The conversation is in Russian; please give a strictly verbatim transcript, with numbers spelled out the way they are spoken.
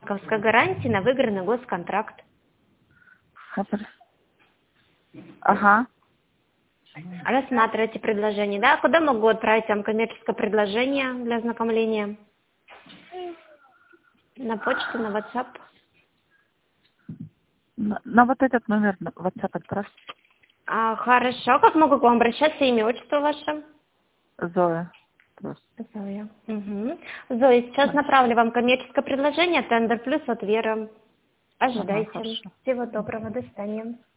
банковской гарантии на выигранный госконтракт. Ага. Рассматривайте предложение, да? Куда могу отправить вам коммерческое предложение для ознакомления? На почту, на WhatsApp? На, на вот этот номер на WhatsApp отправь. А, хорошо. Как могу к вам обращаться? Имя, отчество ваше? Зоя. Просто. Зоя. Угу. Зоя, сейчас направлю вам коммерческое предложение, тендер плюс от Веры. Ага, Ожидайте. хорошо. Всего доброго. До свидания.